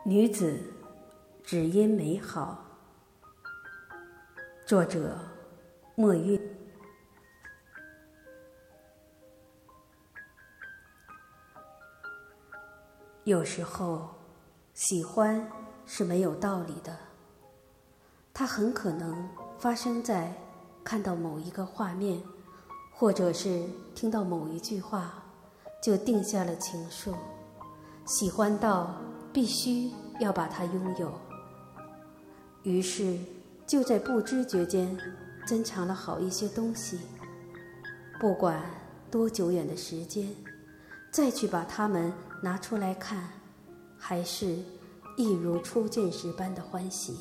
女子只因美好。作者墨韵。有时候，喜欢是没有道理的，它很可能发生在看到某一个画面，或者是听到某一句话，就定下了情愫，喜欢到必须要把它拥有，于是就在不知觉间珍藏了好一些东西，不管多久远的时间，再去把它们拿出来看，还是一如初见时般的欢喜。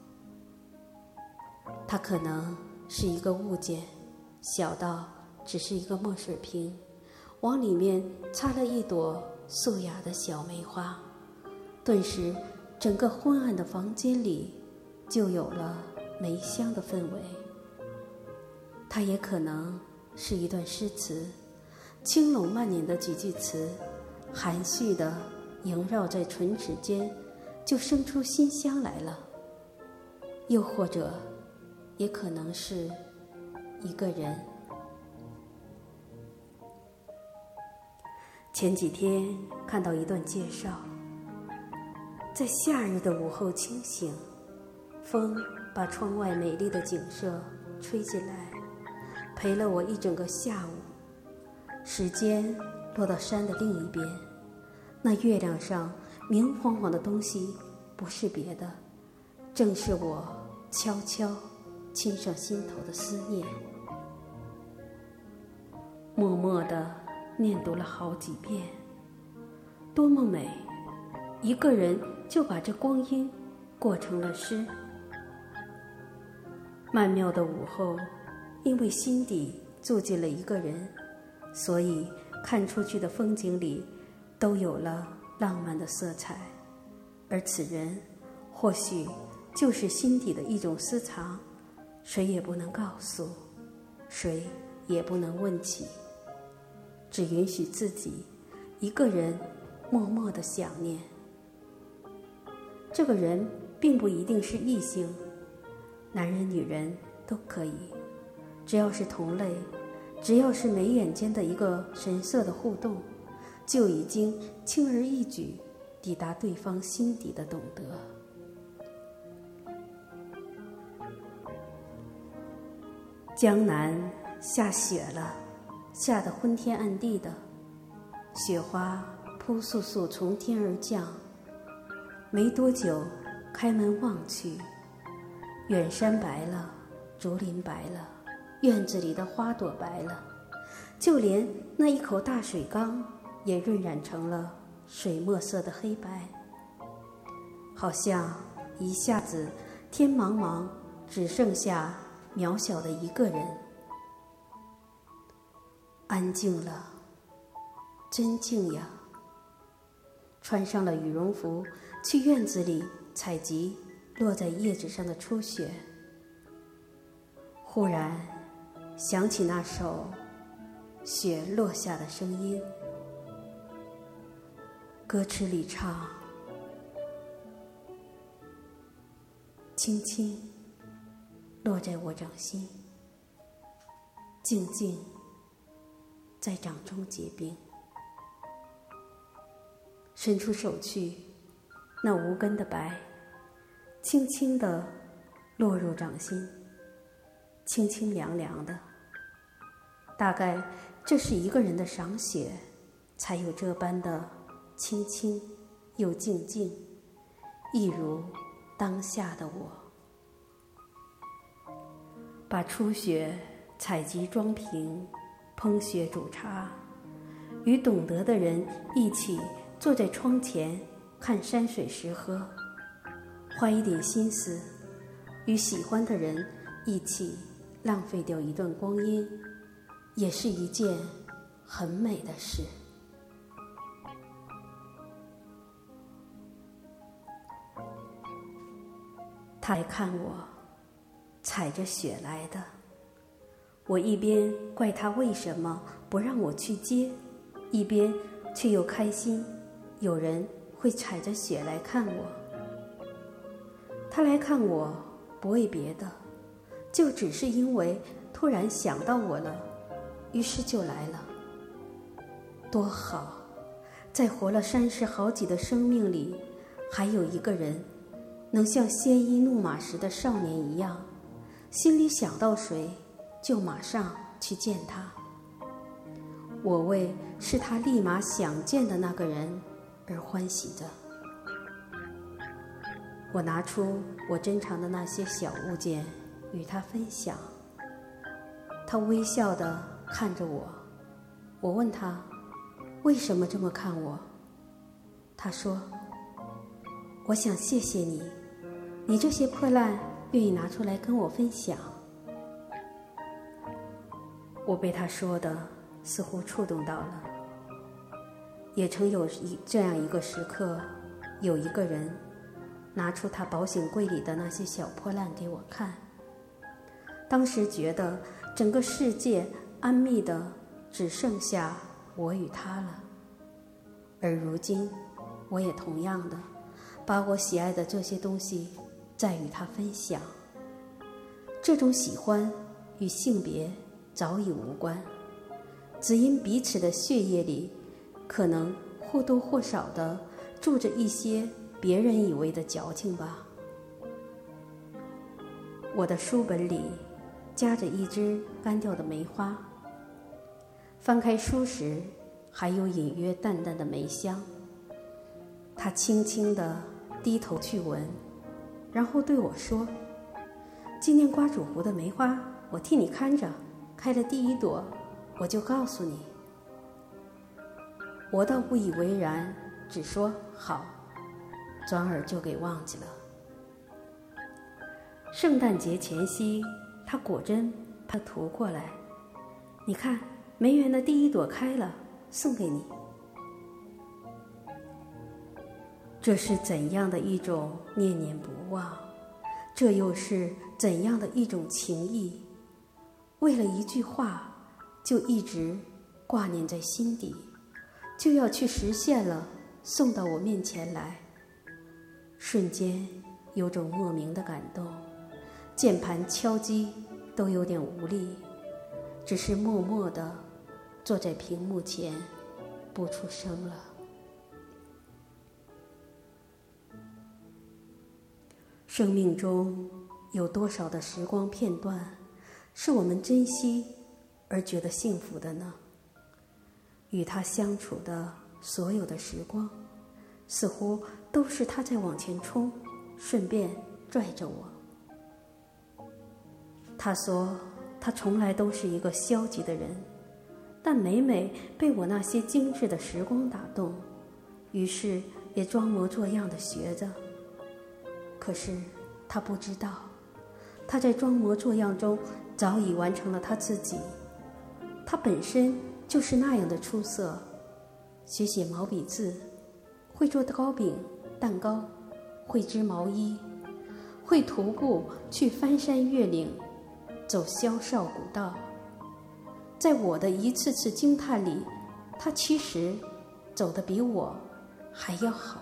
它可能是一个物件，小到只是一个墨水瓶，往里面插了一朵素雅的小梅花，顿时整个昏暗的房间里就有了梅香的氛围。它也可能是一段诗词，轻拢慢捻的几句词，含蓄地萦绕在唇齿间，就生出馨香来了。又或者也可能是一个人。前几天看到一段介绍，在夏日的午后清醒，风把窗外美丽的景色吹进来，陪了我一整个下午。时间落到山的另一边，那月亮上明晃晃的东西不是别的，正是我悄悄亲上心头的思念。默默地念读了好几遍，多么美！一个人就把这光阴过成了诗。曼妙的午后，因为心底住进了一个人，所以看出去的风景里都有了浪漫的色彩，而此人或许就是心底的一种私藏，谁也不能告诉，谁也不能问起，只允许自己一个人默默地想念。这个人并不一定是异性，男人女人都可以，只要是同类，只要是眉眼间的一个神色的互动，就已经轻而易举抵达对方心底的懂得。江南下雪了，下得昏天暗地的，雪花扑簌簌从天而降。没多久，开门望去，远山白了，竹林白了，院子里的花朵白了，就连那一口大水缸也润染成了水墨色的黑白。好像一下子天茫茫，只剩下渺小的一个人。安静了，真静呀！穿上了羽绒服，去院子里采集落在叶子上的初雪。忽然想起那首雪落下的声音，歌词里唱：轻轻落在我掌心，静静在掌中结冰。伸出手去，那无根的白轻轻地落入掌心，清清凉凉的。大概这是一个人的赏雪，才有这般的轻轻又静静，一如当下的我。把初雪采集装瓶，烹雪煮茶，与懂得的人一起坐在窗前看山水石河，花一点心思，与喜欢的人一起浪费掉一段光阴，也是一件很美的事。他来看我，踩着雪来的，我一边怪他为什么不让我去接，一边却又开心有人会踩着雪来看我。 他来看我不为别的，就只是因为突然想到我了，于是就来了。多好，在活了30好几的生命里，还有一个人能像鲜衣怒马时的少年一样，心里想到谁就马上去见他。我为是他立马想见的那个人而欢喜着。我拿出我珍藏的那些小物件与他分享，他微笑地看着我。我问他为什么这么看我，他说，我想谢谢你，你这些破烂愿意拿出来跟我分享。我被他说的似乎触动到了。也曾有这样一个时刻，有一个人拿出他保险柜里的那些小破烂给我看，当时觉得整个世界安谧的只剩下我与他了。而如今我也同样的把我喜爱的这些东西再与他分享。这种喜欢与性别早已无关，只因彼此的血液里可能或多或少的住着一些别人以为的矫情吧。我的书本里夹着一支干掉的梅花，翻开书时还有隐约淡淡的梅香。他轻轻地低头去闻，然后对我说，今年瓜主湖的梅花我替你看着，开了第1朵我就告诉你。我倒不以为然，只说好，转而就给忘记了。圣诞节前夕，他果真把图过来，你看梅园的第1朵开了，送给你。这是怎样的一种念念不忘，这又是怎样的一种情谊，为了一句话就一直挂念在心底，就要去实现了，送到我面前来。瞬间有种莫名的感动，键盘敲击都有点无力，只是默默地坐在屏幕前不出声了。生命中有多少的时光片段是我们珍惜而觉得幸福的呢？与他相处的所有的时光，似乎都是他在往前冲，顺便拽着我。他说他从来都是一个消极的人，但每每被我那些精致的时光打动，于是也装模作样地学着。可是他不知道，他在装模作样中早已完成了他自己。他本身就是那样的出色，学写毛笔字，会做糕饼蛋糕，会织毛衣，会徒步去翻山越岭，走萧哨古道。在我的一次次惊叹里，他其实走得比我还要好。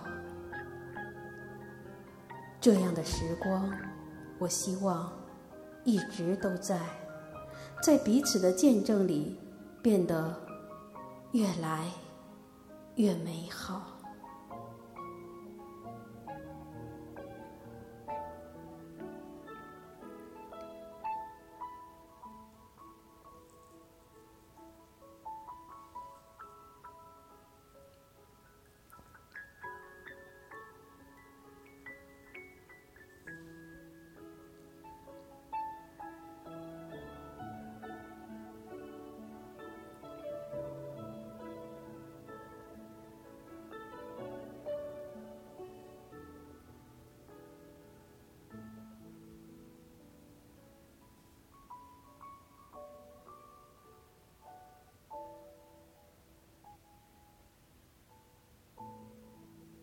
这样的时光，我希望一直都在彼此的见证里变得越来越美好。